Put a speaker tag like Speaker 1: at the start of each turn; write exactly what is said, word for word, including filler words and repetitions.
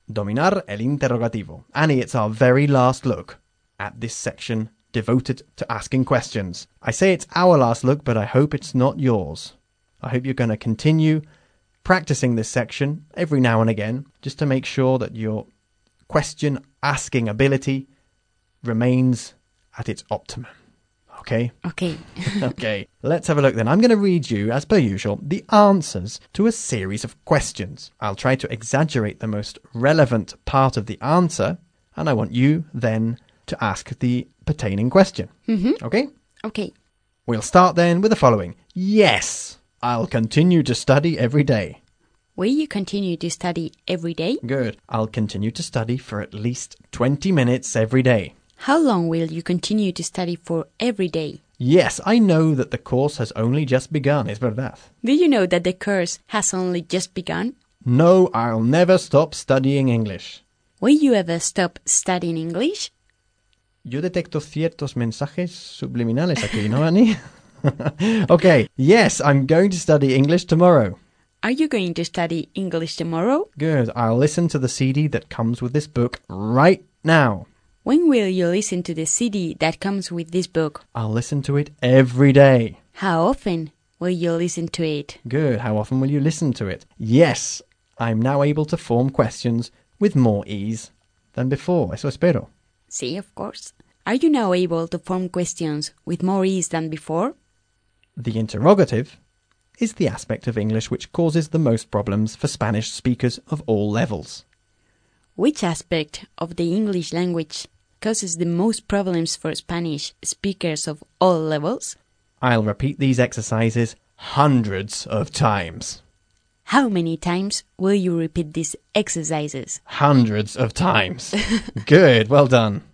Speaker 1: Dominar el interrogativo. Annie, it's our very last look at this section devoted to asking questions. I say it's our last look, but I hope it's not yours. I hope you're going to continue practicing this section every now and again, just to make sure that your question asking ability remains at its optimum. Okay?
Speaker 2: Okay.
Speaker 1: Okay. Let's have a look then. I'm going to read you, as per usual, the answers to a series of questions. I'll try to exaggerate the most relevant part of the answer, and I want you then to ask the pertaining question.
Speaker 2: Mm-hmm.
Speaker 1: Okay?
Speaker 2: Okay.
Speaker 1: We'll start then with the following. Yes, I'll continue to study every day.
Speaker 2: Will you continue to study every day?
Speaker 1: Good. I'll continue to study for at least twenty minutes every day.
Speaker 2: How long will you continue to study for every day?
Speaker 1: Yes, I know that the course has only just begun, es verdad.
Speaker 2: Do you know that the course has only just begun?
Speaker 1: No, I'll never stop studying English.
Speaker 2: Will you ever stop studying English?
Speaker 1: Yo detecto ciertos mensajes subliminales aquí, ¿no, Annie? Okay, yes, I'm going to study English tomorrow.
Speaker 2: Are you going to study English tomorrow?
Speaker 1: Good, I'll listen to the C D that comes with this book right now.
Speaker 2: When will you listen to the C D that comes with this book?
Speaker 1: I'll listen to it every day.
Speaker 2: How often will you listen to it?
Speaker 1: Good, how often will you listen to it? Yes, I'm now able to form questions with more ease than before, eso espero.
Speaker 2: See, of course. Are you now able to form questions with more ease than before?
Speaker 1: The interrogative is the aspect of English which causes the most problems for Spanish speakers of all levels.
Speaker 2: Which aspect of the English language causes the most problems for Spanish speakers of all levels?
Speaker 1: I'll repeat these exercises hundreds of times.
Speaker 2: How many times will you repeat these exercises?
Speaker 1: Hundreds of times. Good, well done.